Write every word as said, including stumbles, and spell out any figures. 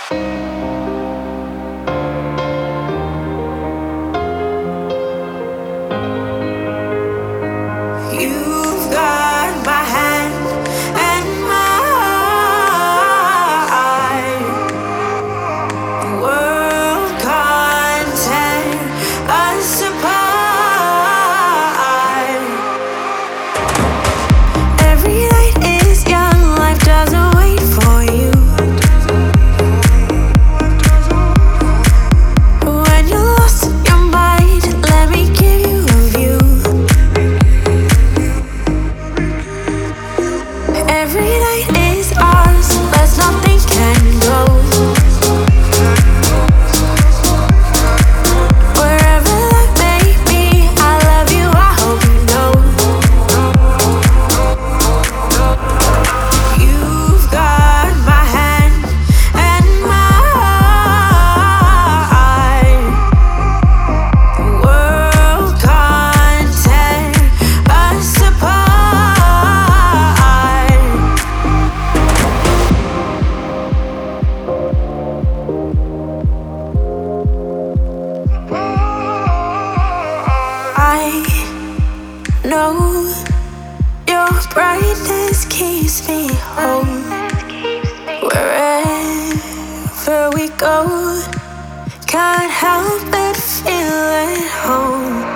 You've got my hand and my heart. The world can't tear us apart. Every night is young, life doesn't wait for you. When you're lost in your mind, let me give you a view. Every night is ours, let's not think and go. Wherever that may be, I love you, I hope you know. You've got my hand and my heart. The world can't tear us apart. I know your brightness keeps me home. Wherever we go, can't help but feel at home.